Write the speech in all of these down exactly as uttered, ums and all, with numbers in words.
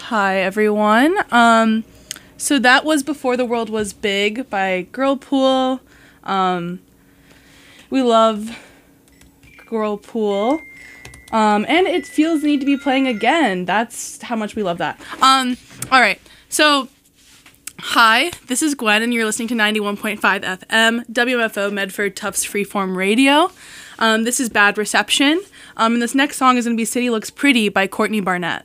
Hi, everyone. Um, so that was Before the World Was Big by Girlpool. Um, we love Girlpool. Um, and it feels need to be playing again. That's how much we love that. Um, all right. So, hi, this is Gwen, and you're listening to ninety-one point five F M, W M F O, Medford Tufts Freeform Radio. Um, this is Bad Reception. Um, and this next song is going to be City Looks Pretty by Courtney Barnett.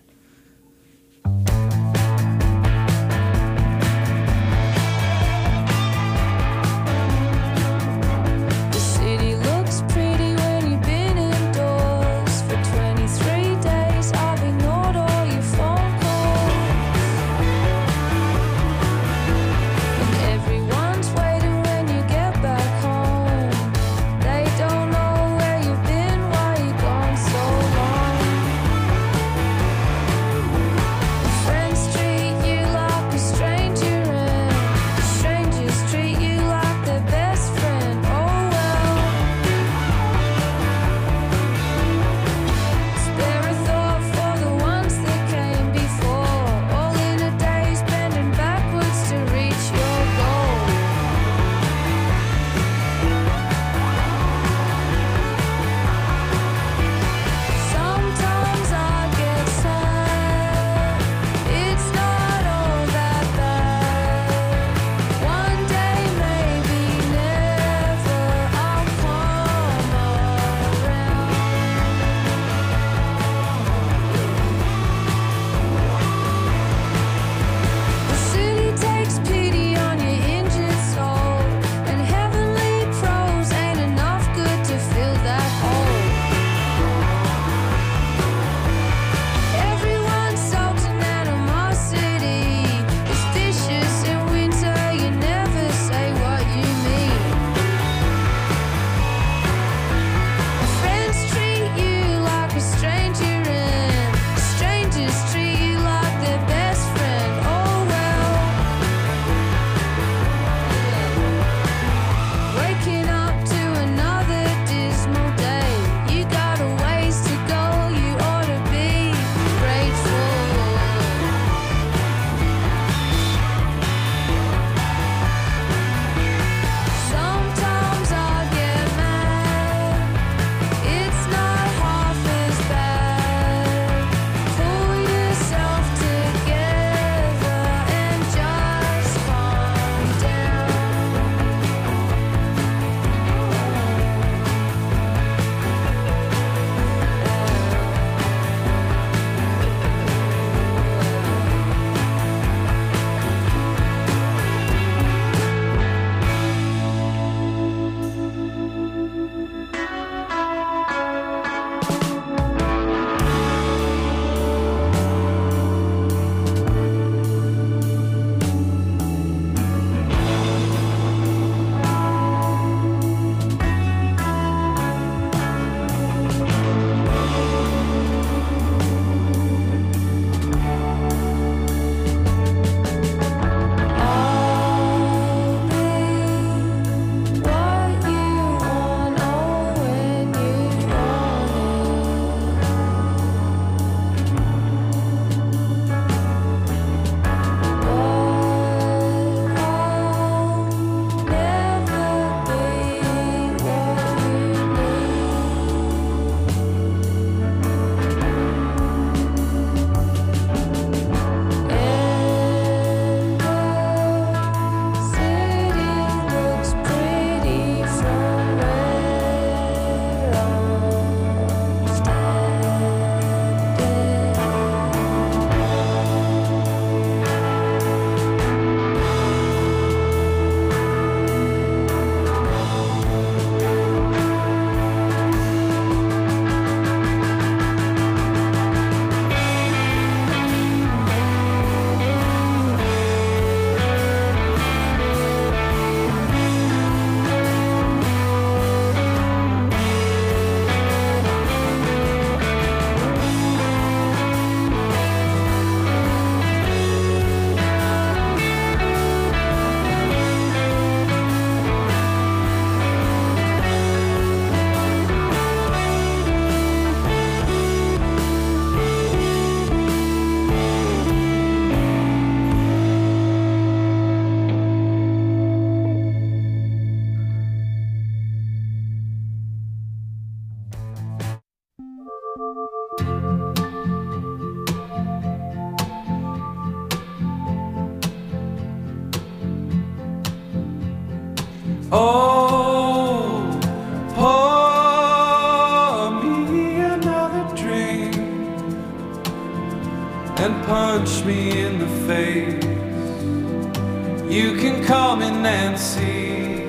punch me in the face. You can call me Nancy.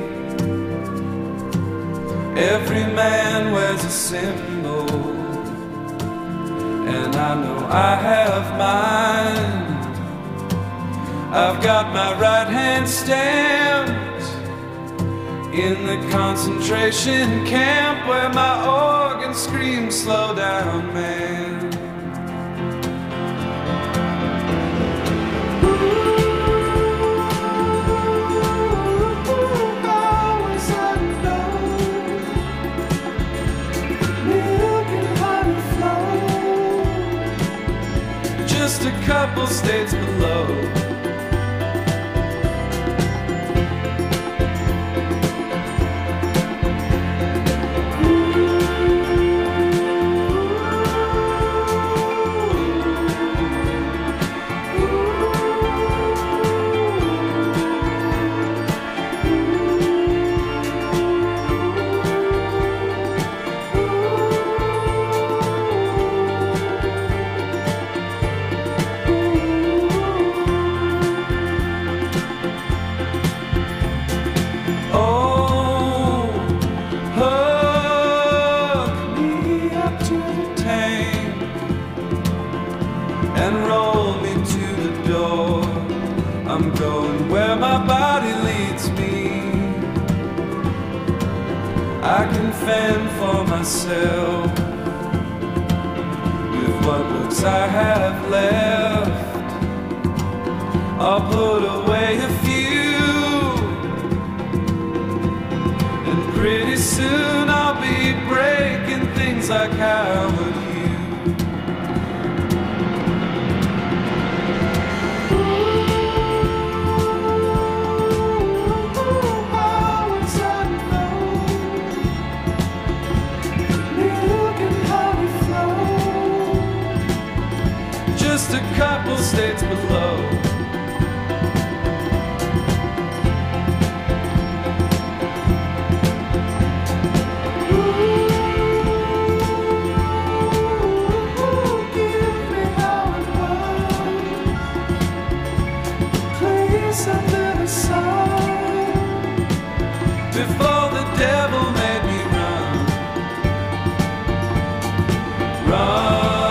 Every man wears a symbol, and I know I have mine. I've got my right hand stamped in the concentration camp where my organ screams, slow down, man. Just a couple states below. And roll me to the door. I'm going where my body leads me. I can fend for myself with what looks I have left. I'll put away a few, and pretty soon I'll be breaking things like Howard Hughes. Just a couple states below. Ooh, give me how it was. Please set it aside before the devil made me run. Run.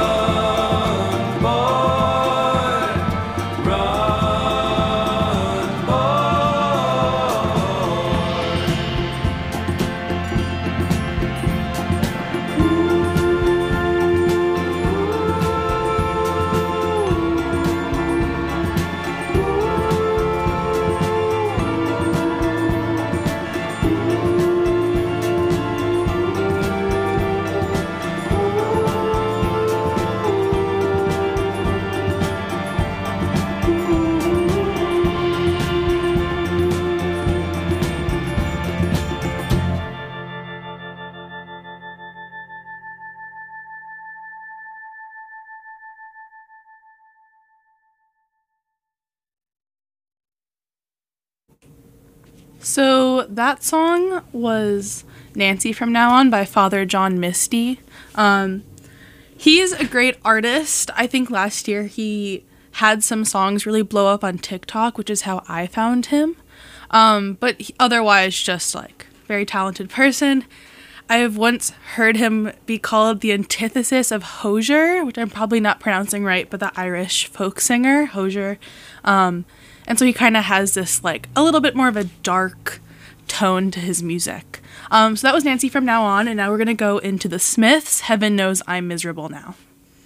So that song was Nancy from Now On by Father John Misty. Um, he's a great artist. I think last year he had some songs really blow up on TikTok, which is how I found him. Um, but he, otherwise, just like very talented person. I have once heard him be called the antithesis of Hozier, which I'm probably not pronouncing right, but the Irish folk singer, Hozier. Um, and so he kind of has this, like, a little bit more of a dark tone to his music. Um, so that was Nancy from Now On, and now we're going to go into the Smiths, Heaven Knows I'm Miserable Now.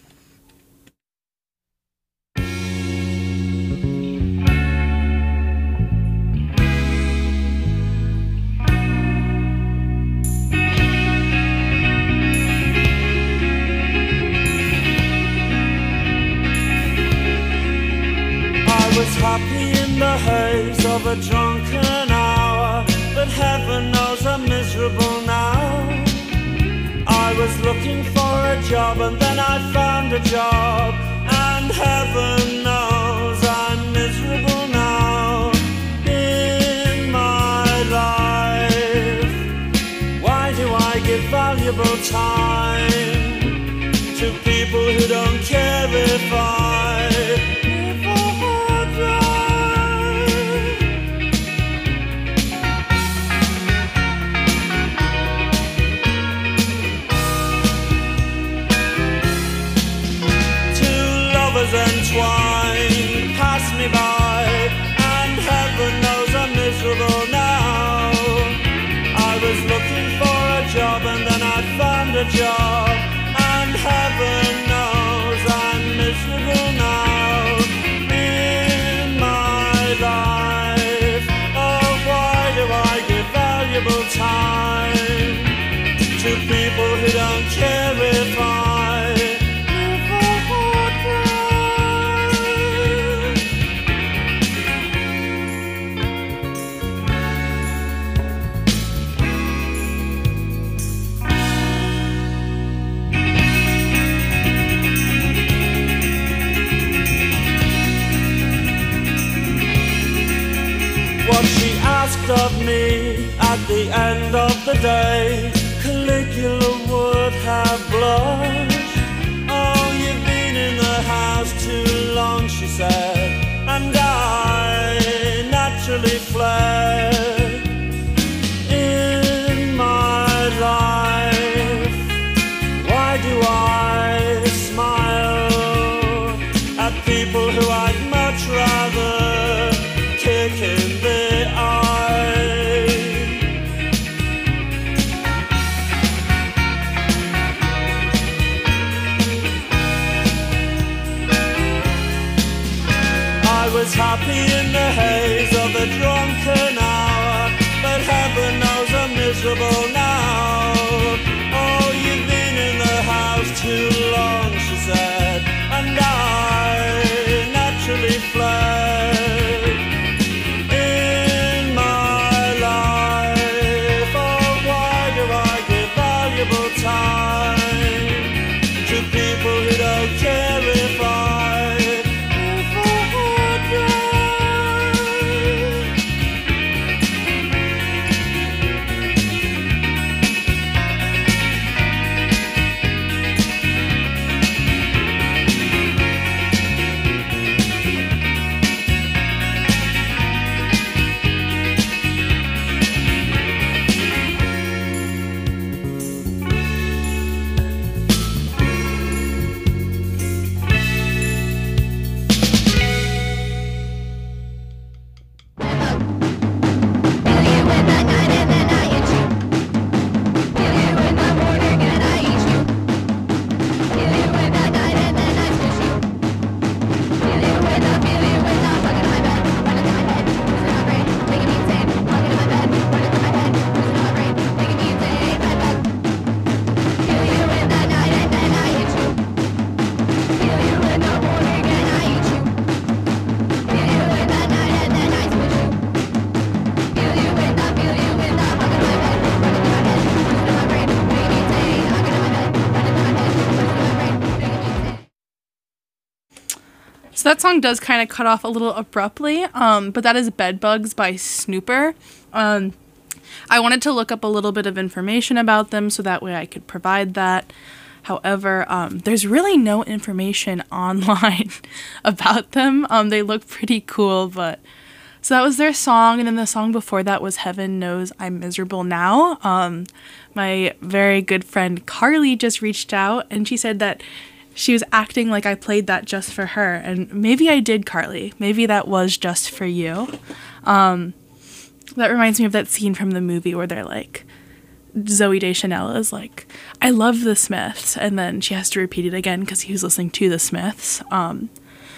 Was happy in the haze of a drunken hour, but heaven knows I'm miserable now. I was looking for a job and then I found a job, and heaven knows I'm miserable now. In my life, why do I give valuable time to people who don't care if I twine pass me by, and heaven knows I'm miserable now. I was looking for a job and then I found a job, and heaven knows I'm miserable now in my life. Oh, why do I give valuable time to people who don't care if I live a hard life? What she asked of me at the end of the day, Caligula would have blushed. Oh, you've been in the house too long, she said, and I naturally fled. In my life, why do I smile at people who I'd much rather kick in the eye? I was happy in the haze of a drunken hour, but heaven knows I'm miserable now. Oh, you've been in the house too long, she said, and I naturally fled. In my life, oh, why do I give valuable time to people who don't care if I live a hard life? So that song does kind of cut off a little abruptly, um, but that is Bedbugs by Snooper. Um, I wanted to look up a little bit of information about them so that way I could provide that. However, um, there's really no information online about them. Um, they look pretty cool, but... So that was their song, and then the song before that was Heaven Knows I'm Miserable Now. Um, my very good friend Carly just reached out, and she said that she was acting like I played that just for her, and maybe I did, Carly. Maybe that was just for you. Um, that reminds me of that scene from the movie where they're like, Zooey Deschanel is like, I love the Smiths, and then she has to repeat it again because he was listening to the Smiths. Um,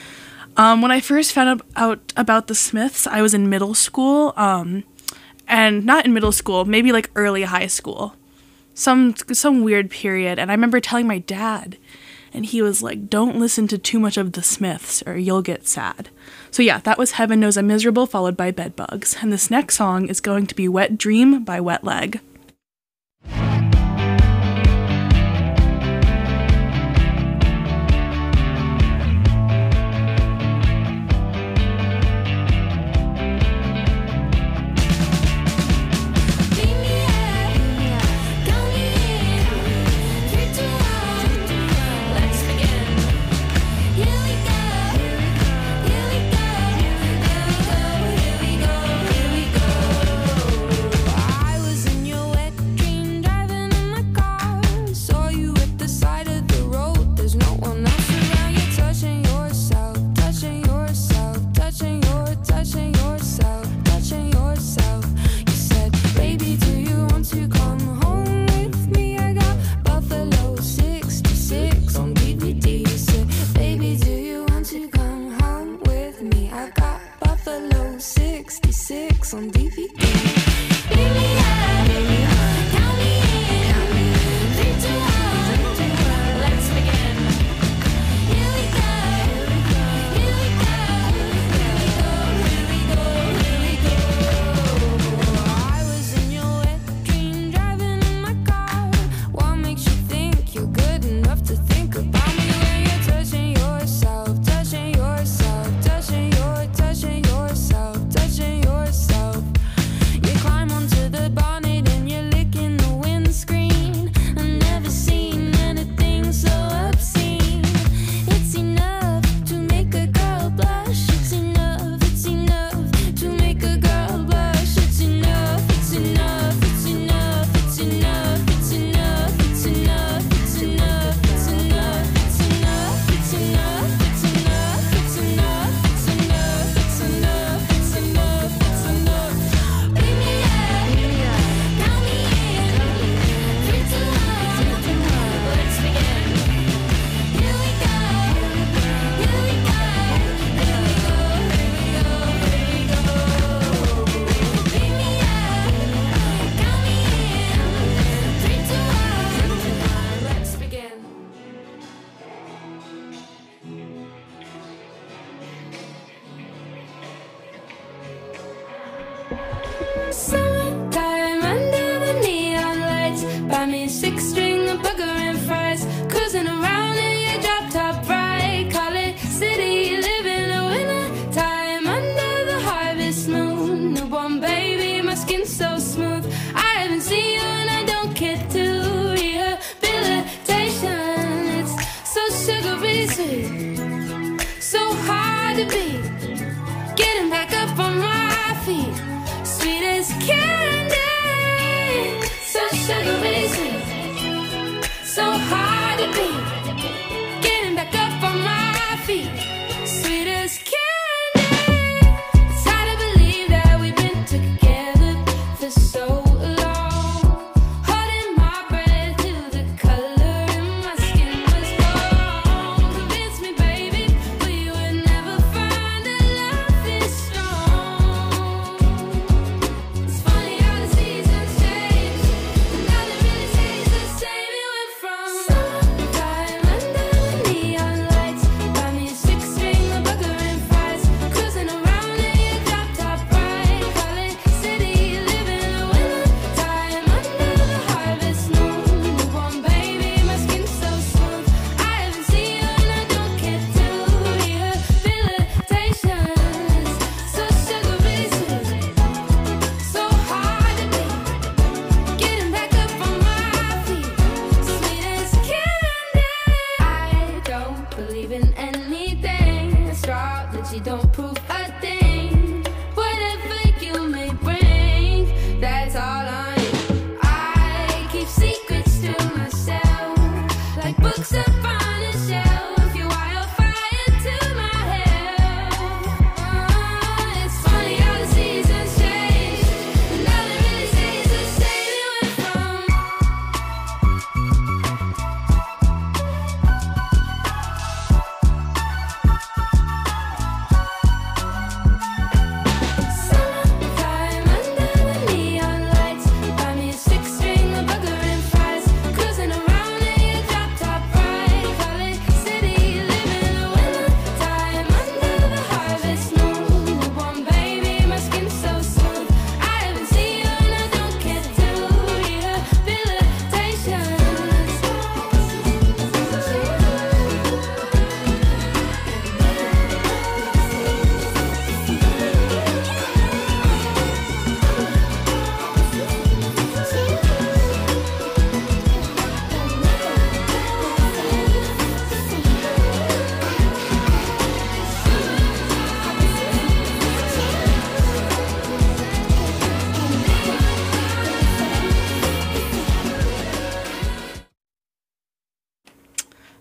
um, when I first found out about the Smiths, I was in middle school, um, and not in middle school, maybe like early high school, some some weird period, and I remember telling my dad, and he was like, don't listen to too much of the Smiths or you'll get sad. So yeah, that was Heaven Knows I'm Miserable, followed by Bedbugs. And this next song is going to be Wet Dream by Wet Leg. I was in your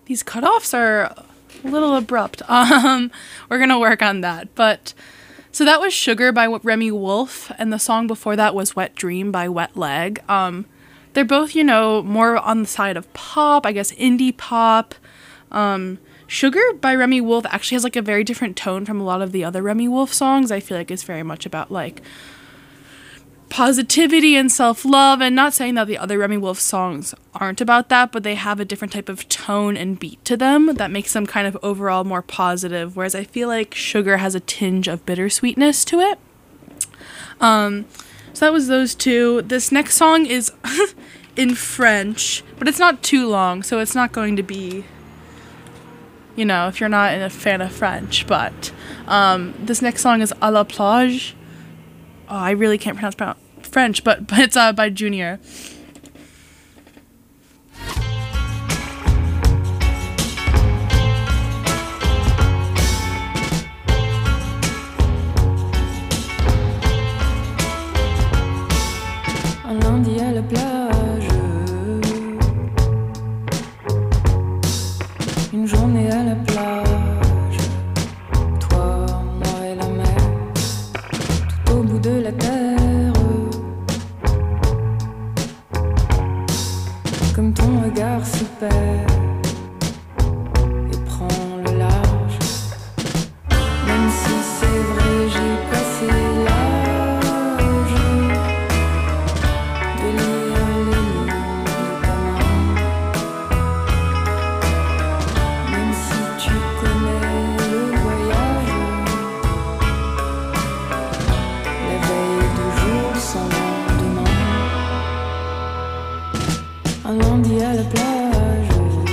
these cutoffs are a little abrupt. Um, we're gonna work on that. But so that was Sugar by Remy Wolf, and the song before that was Wet Dream by Wet Leg. Um, they're both, you know, more on the side of pop, I guess indie pop. Um, Sugar by Remy Wolf actually has like a very different tone from a lot of the other Remy Wolf songs. I feel like it's very much about like positivity and self-love, and not saying that the other Remy Wolf songs aren't about that, but they have a different type of tone and beat to them that makes them kind of overall more positive, whereas I feel like Sugar has a tinge of bittersweetness to it. Um, so that was those two. This next song is in French, but it's not too long, so it's not going to be, you know, if you're not a fan of French, but um, this next song is À la plage. Oh, I really can't pronounce pro- French, but, but it's uh, by Junior. Un lundi à la plage, une journée à la plage, toi, moi et la mer, tout au bout de la terre, comme ton regard se perd et prend le large, même si c'est vrai j'ai passé l'âge de lire les lignes de ta main, même si tu connais le voyage, la veille de jour sans lendemain, un lundi à la plage,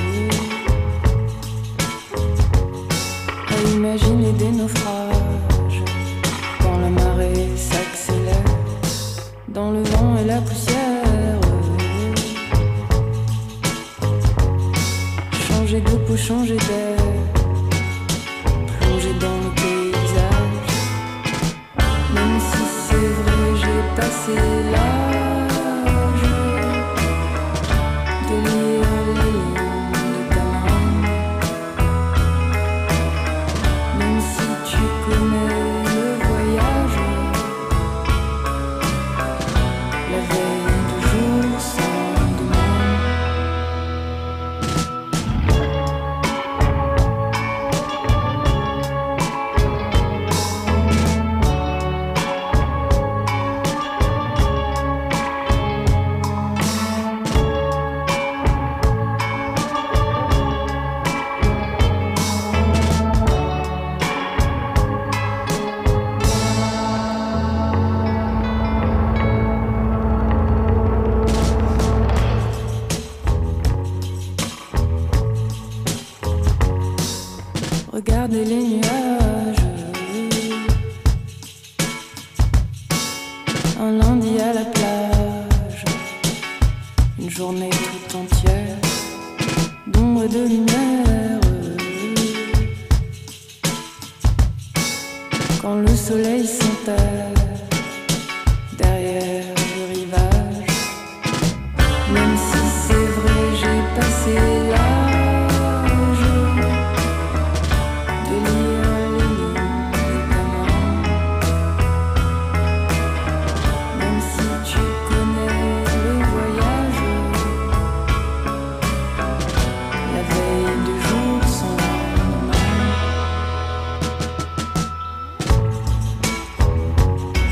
à imaginer des naufrages, quand la marée s'accélère, dans le vent et la poussière, changer de peau, changer d'air, plonger dans le paysage, même si c'est vrai j'ai passé l'âge de lire les lignes de ta main, même si tu connais le voyage, la veille de jour sans lendemain. Regardez les nuages, un lundi à la plage, une journée tout entière d'ombre et de lumière, quand le soleil s'enterre derrière le rivage, même si c'est vrai j'ai passé l'âge de lire les lignes de ta main, même si tu connais le voyage, la veille de jour sans lendemain.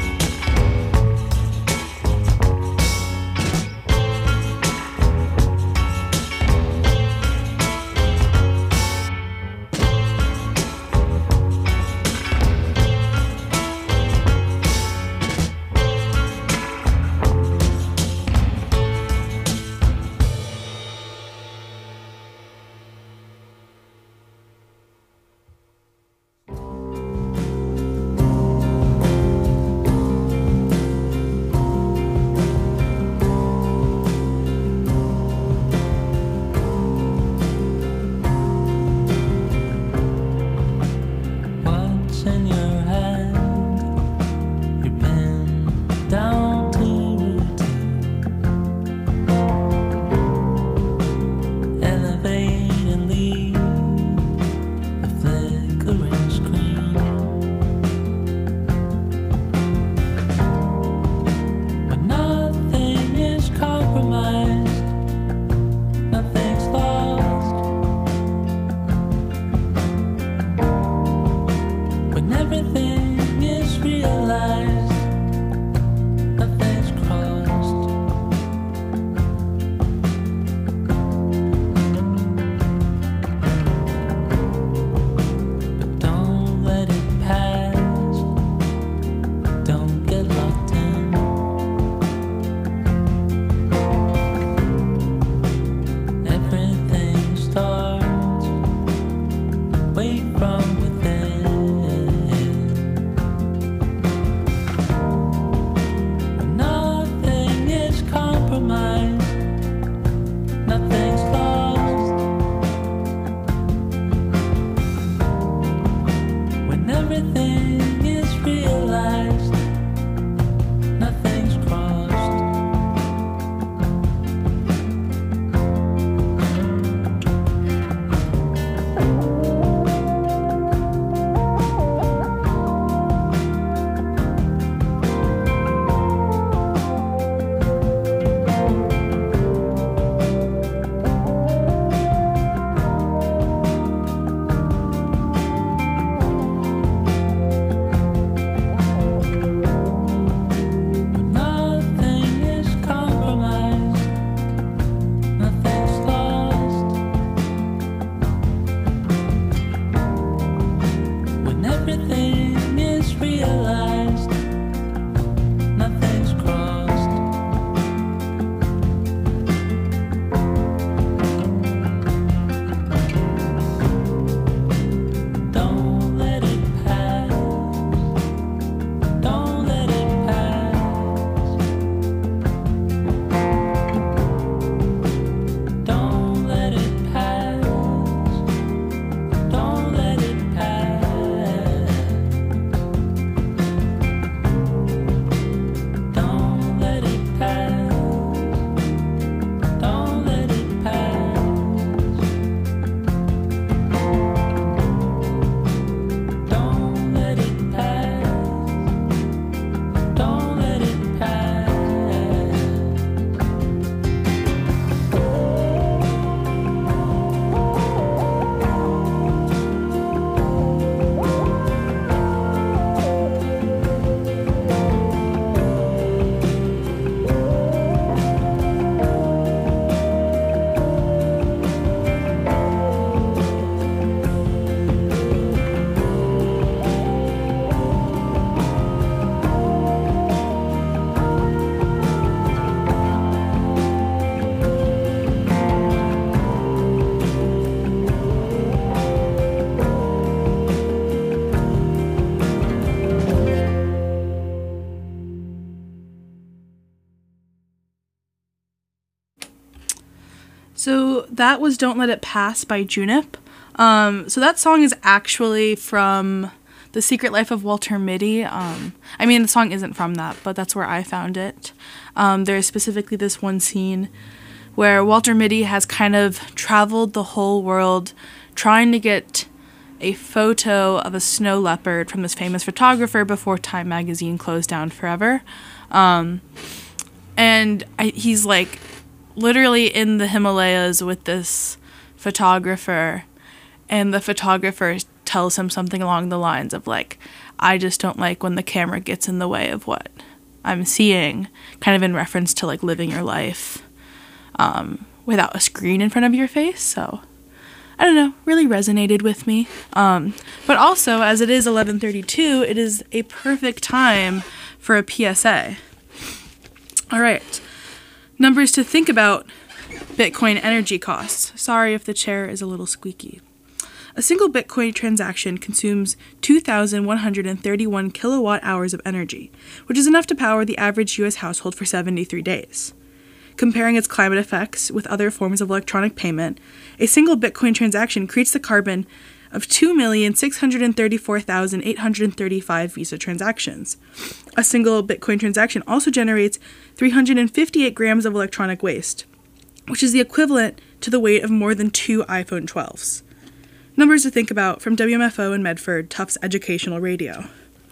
So that was Don't Let It Pass by Junip. Um, so that song is actually from The Secret Life of Walter Mitty. Um, I mean, the song isn't from that, but that's where I found it. Um, there's specifically this one scene where Walter Mitty has kind of traveled the whole world trying to get a photo of a snow leopard from this famous photographer before Time magazine closed down forever. Um, and I, he's like literally in the Himalayas with this photographer, and the photographer tells him something along the lines of like, I just don't like when the camera gets in the way of what I'm seeing, kind of in reference to like living your life um, without a screen in front of your face. So I don't know, really resonated with me. Um, but also, as it is eleven thirty-two, it is a perfect time for a P S A. All right, numbers to think about: Bitcoin energy costs. Sorry if the chair is a little squeaky. A single Bitcoin transaction consumes two thousand one hundred thirty-one kilowatt hours of energy, which is enough to power the average U S household for seventy-three days. Comparing its climate effects with other forms of electronic payment, a single Bitcoin transaction creates the carbon of two million six hundred thirty-four thousand eight hundred thirty-five Visa transactions. A single Bitcoin transaction also generates three hundred fifty-eight grams of electronic waste, which is the equivalent to the weight of more than two iPhone twelves. Numbers to think about from W M F O and Medford, Tufts Educational Radio.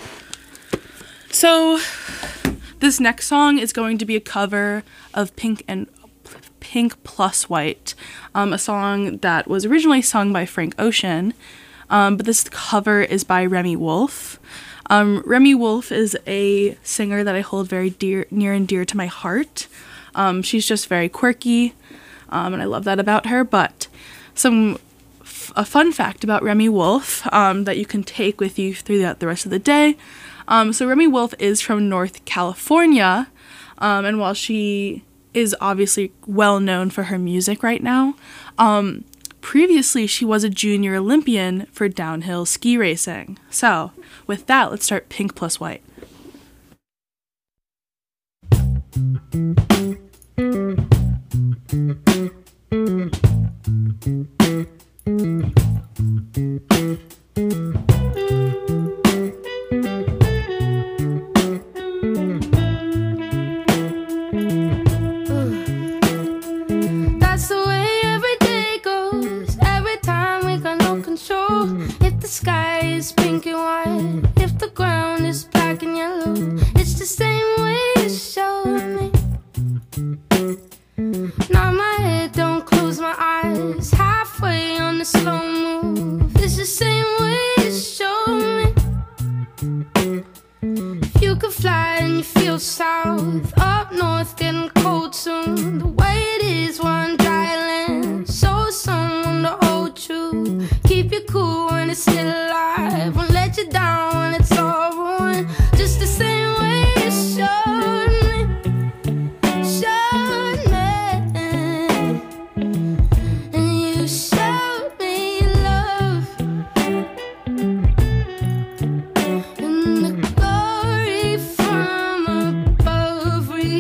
So, this next song is going to be a cover of Pink and Pink Plus White, um, a song that was originally sung by Frank Ocean, um, but this cover is by Remi Wolf. Um, Remi Wolf is a singer that I hold very dear, near and dear to my heart. Um, she's just very quirky, um, and I love that about her. But some f- a fun fact about Remi Wolf um, that you can take with you throughout the rest of the day. Um, so Remi Wolf is from North California, um, and while she is obviously well known for her music right now, um, previously she was a junior Olympian for downhill ski racing. So with that, let's start Pink Plus White. Glory from above.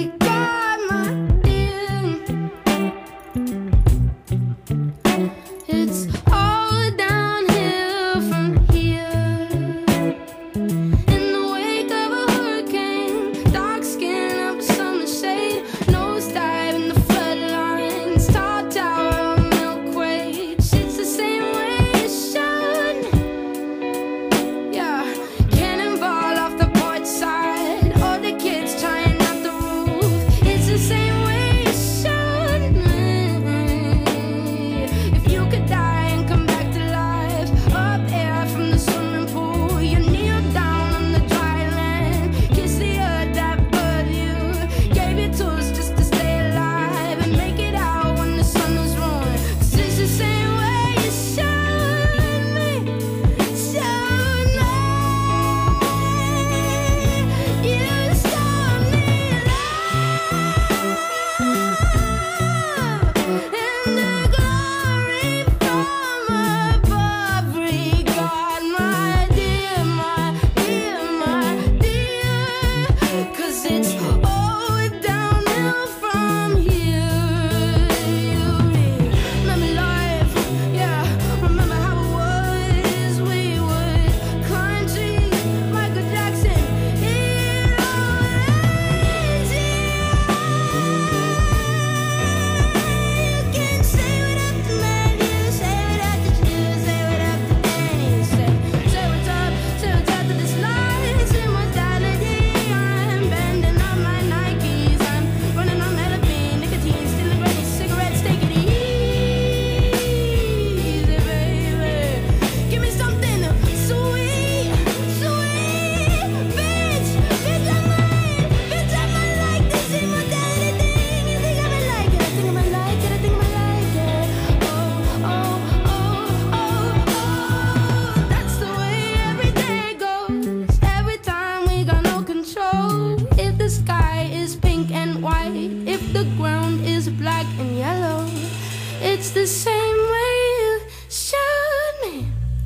it's the same way you showed me,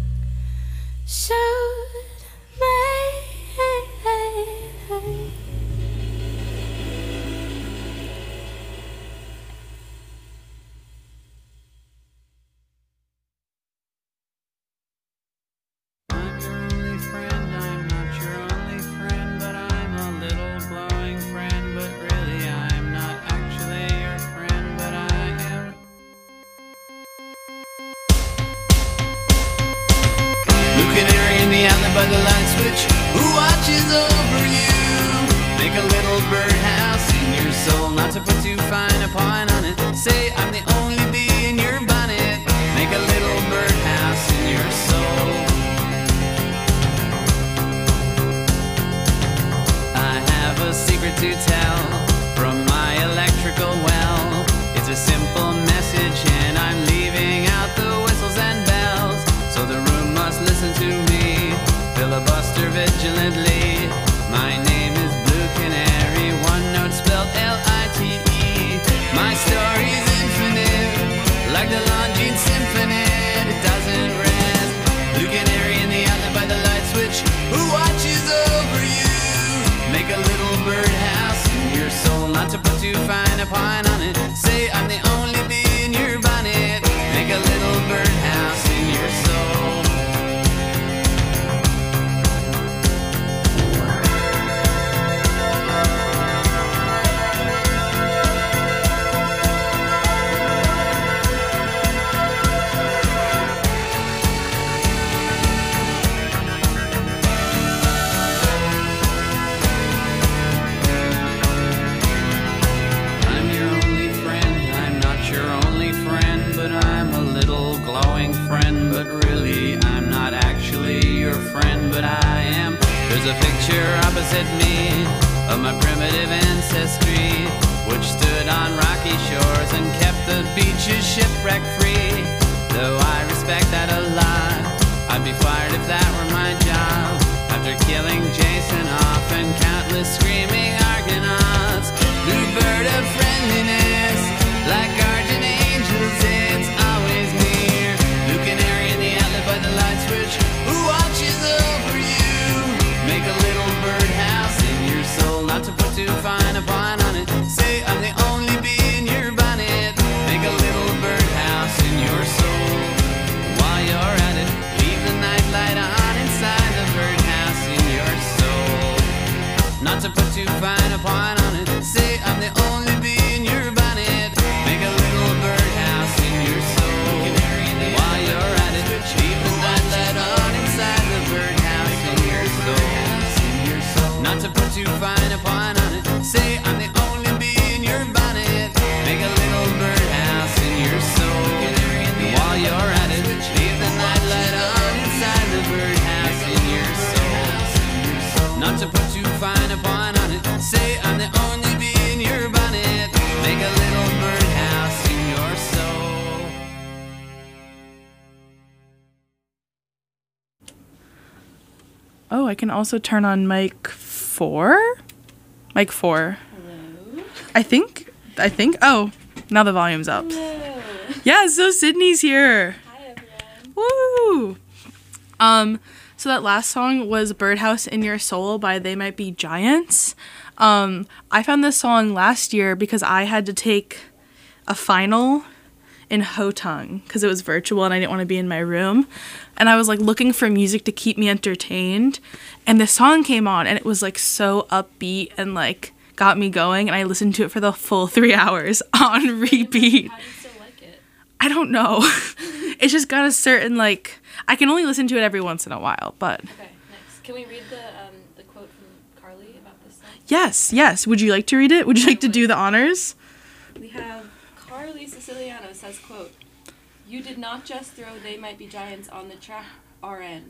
showed me. By the light switch, who watches over you? Make a little birdhouse in your soul, not to put too fine a point on it. Say I'm the only bee in your bonnet. Make a little birdhouse in your soul. I have a secret to tell from my electrical well. It's a simple message and I'm leaving out the whistles and bells, so the room must listen to me. Filibuster vigilantly. My name is Blue Canary, one note spelled L I T E. My story's infinite, like the Longines Symphony. It doesn't rest. Blue Canary in the outlet by the light switch, who watches over you? Make a little birdhouse in your soul, not to put too fine a point on it. Say I'm the only bee in your bonnet. Make a little birdhouse in your soul. But I am. There's a picture opposite me of my primitive ancestry, which stood on rocky shores and kept the beaches shipwreck free. Though I respect that a lot, I'd be fired if that were my job. After killing Jason off and countless screaming Argonauts, blue bird of friendliness, like guardian angels, it's always near. Blue Canary in the outlet by the light switch, who watches over you? Make a little birdhouse in your soul, not to put too fine a point on it. Say I'm the only bee in your bonnet. Make a little birdhouse in your soul. While you're at it, leave the night light on inside the birdhouse in your soul. Not to put too fine a point on it. Say I'm the only bee in your bonnet. Make a little birdhouse in your soul. While you're at it, leave the night light on inside the birdhouse in your soul. Not to put too fine a point on it. Say I'm the only bee in your bonnet. Make a little birdhouse in your soul. While you're at it, leave the night light on inside the birdhouse in your soul. Not to put too fine a point on it. Say I'm the only bee in your bonnet. Make a little birdhouse in your soul. Oh, I can also turn on mic four? Mic four. Hello? I think, I think, oh, now the volume's up. Hello. Yeah, so Sydney's here. Hi, everyone. Woo! Um, so that last song was Birdhouse in Your Soul by They Might Be Giants. Um, I found this song last year because I had to take a final in Hotong because it was virtual and I didn't want to be in my room. And I was like looking for music to keep me entertained. And this song came on and it was like so upbeat and like got me going. And I listened to it for the full three hours on repeat. How do you still like it? I don't know. It's just got a certain like, I can only listen to it every once in a while, but. Okay, next. Can we read the um, the quote from Carly about this song? Yes, yes. Would you like to read it? Would you like to do the honors? We have Carly Siciliano says, quote, "You did not just throw They Might Be Giants on the track, R N."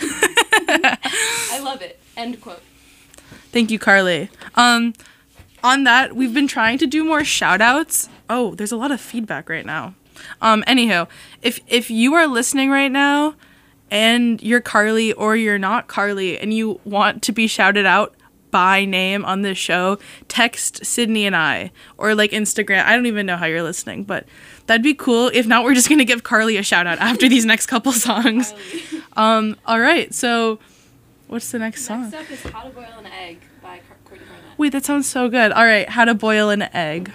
I love it. End quote. Thank you, Carly. Um, on that, we've been trying to do more shout outs. Oh, there's a lot of feedback right now. Um, anywho, if if you are listening right now and you're Carly or you're not Carly and you want to be shouted out, by name on this show, text Sydney and I, or like Instagram. I don't even know how you're listening, but that'd be cool. If not, we're just going to give Carly a shout out after these next couple songs. Um, all right. So what's the next, next song? Next up is How to Boil an Egg by Courtney Barnett. Wait, that sounds so good. All right. How to Boil an Egg.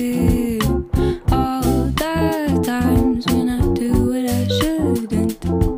All the times when I do what I shouldn't.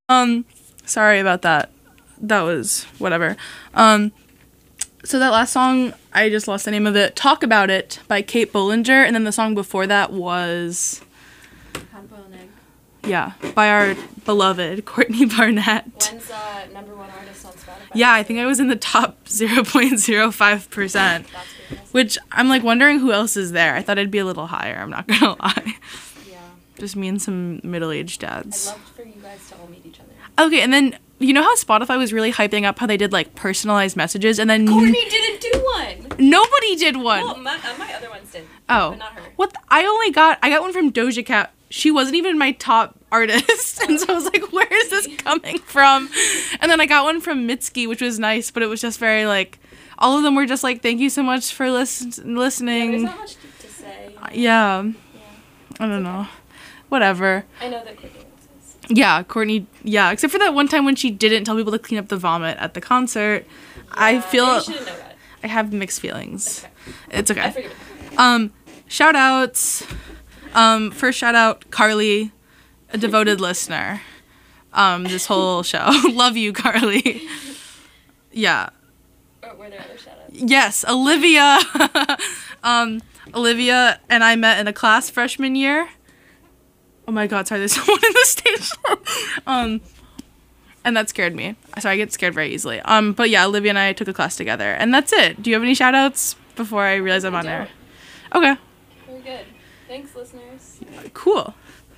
Um, sorry about that. That was whatever. Um, so that last song, I just lost the name of it. Talk About It by Kate Bollinger. And then the song before that was... How to Boil an Egg. Yeah, by our beloved Courtney Barnett. When's uh, number one artist on Spotify? Yeah, I think I was in the top zero point zero five percent. That's pretty impressive. Which I'm like wondering who else is there. I thought I'd be a little higher, I'm not gonna lie. Yeah. Just me and some middle-aged I'd dads. love for you guys to all meet each other. Okay, and then you know how Spotify was really hyping up how they did like personalized messages, and then Courtney didn't do one! nobody did one. Well, my, uh, my other ones did. Oh, But not her. what? The, I only got I got one from Doja Cat. She wasn't even my top artist, and so I was like, "Where is this coming from?" And then I got one from Mitski, which was nice, but it was just very like, all of them were just like, "Thank you so much for listen- Yeah, listening." there's not much to, to say. Yeah, Yeah. I don't know, whatever. I know that Courtney exists. Yeah, Courtney. Yeah, except for that one time when she didn't tell people to clean up the vomit at the concert. I Yeah, feel maybe you shouldn't know that. I have mixed feelings. It's okay. It's I okay. forgive it. Um, shout outs. Um, first shout out Carly, a devoted listener. Um, this whole show. Love you, Carly. Yeah. Or were there other shout-outs? Yes, Olivia. um, Olivia and I met in a class freshman year. Oh my god, sorry, there's someone in the stage. um, and that scared me. Sorry, I get scared very easily. Um, but yeah, Olivia and I took a class together, and that's it. Do you have any shout outs before I realize I'm I on air? don't. Okay, Very good. Thanks, listeners. cool.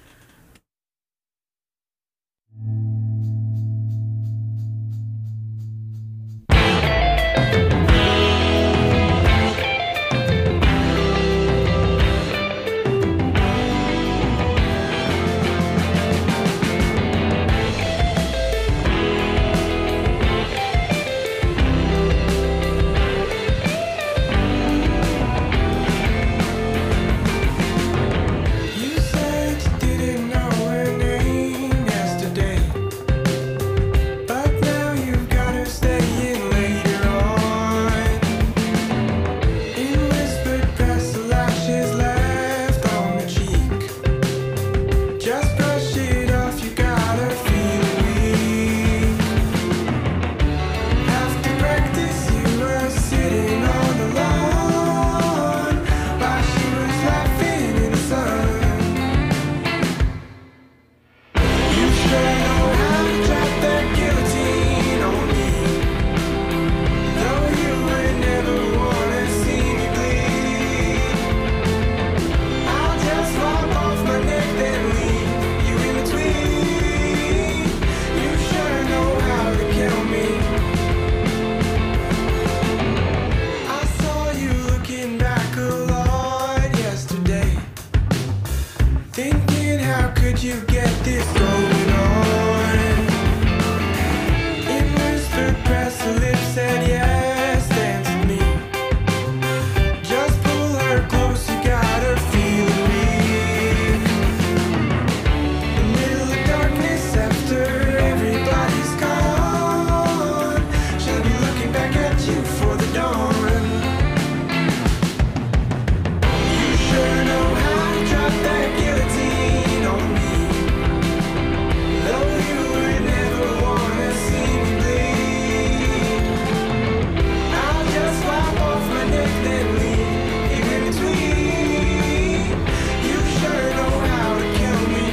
You said you didn't know her name yesterday, but now you've got her staying later on. In whispered press, the lashes left on the cheek. Just brush it off, you got her feeling weak. After practice, you were sitting on the lawn while she was laughing in the sun. You sure know how to drop that guillotine on me, though you would never wanna see me bleed. I'll just lop off my neck then leave you in between. You sure know how to kill me. I saw you looking back a lot yesterday, thinking how could you get this going on. In whispered press, her lips said yes, dance with me. Just pull her close, you got her feeling weak. The middle of darkness after everybody's gone, she'll be looking back at you for the dawn. You sure know how to drop that guillotine on me, though you would never wanna see me bleed. I'll just lop off my neck then leave you in between. You sure know how to kill me.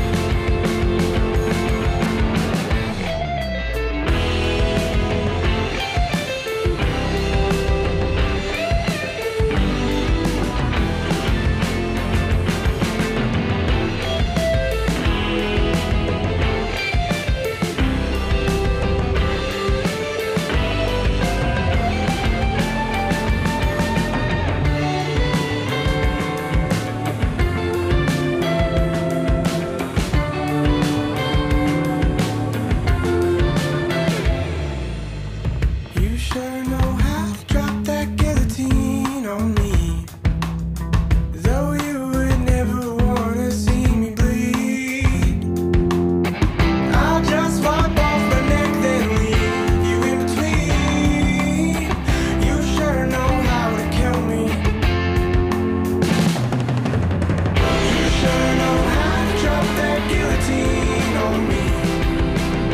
You sure know how to drop that guillotine on me, though you would never wanna see me bleed. I'll just lop off my neck then leave you in between. You sure know how to kill me. You sure know how to drop that guillotine on me,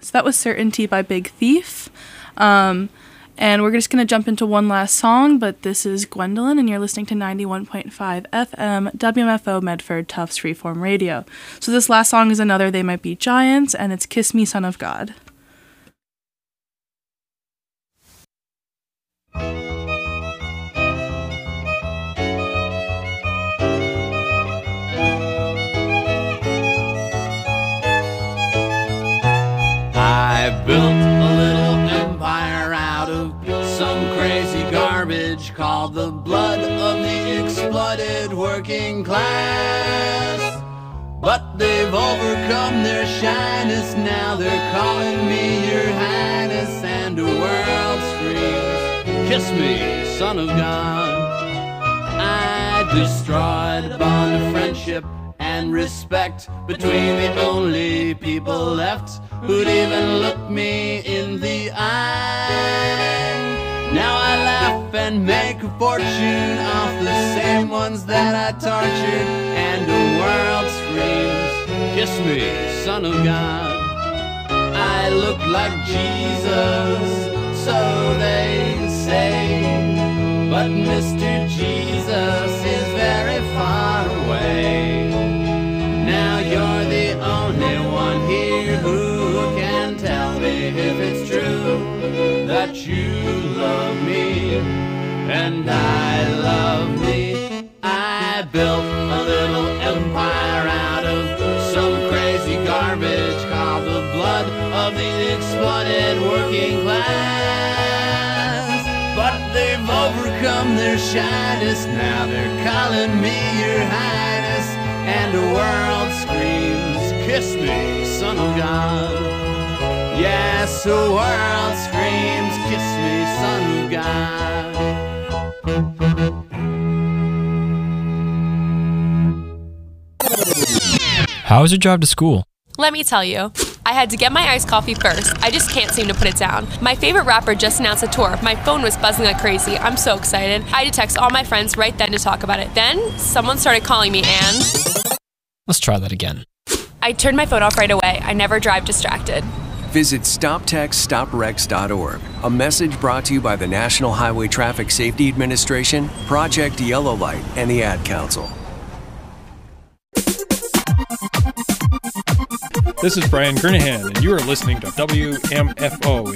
So that was Certainty by Big Thief. Um, and we're just going to jump into one last song, but this is Gwendolyn, and you're listening to ninety-one point five F M, W M F O Medford, Tufts Freeform Radio. So this last song is another They Might Be Giants, and it's Kiss Me, Son of God. I built a little empire out of some crazy garbage called the blood of the exploited working class. But they've overcome their shyness, now they're calling me your highness, and the world screams, kiss me, son of God. I destroyed the bond of friendship and respect between the only people left who'd even look me in the eye. Now I laugh and make a fortune off the same ones that I tortured, and the world screams, kiss me, son of God. I look like Jesus, so they say, but Mister Jesus is very far away. Now you're the only one here who can tell me if it's true that you love me and I love me. I built a little empire out of some crazy garbage called the blood of the exploited working class. But they've overcome their shyness, now they're calling me your highness, and the world screams, kiss me, son of God. Yes, the world screams, kiss me, son of God. How was your drive to school? Let me tell you, I had to get my iced coffee first. I just can't seem to put it down. My favorite rapper just announced a tour. My phone was buzzing like crazy. I'm so excited. I had to text all my friends right then to talk about it. Then, someone started calling me and... Let's try that again. I turned my phone off right away. I never drive distracted. Visit stop text stop wrecks dot org. A message brought to you by the National Highway Traffic Safety Administration, Project Yellow Light, and the Ad Council. This is Brian Kernahan, and you are listening to W M F O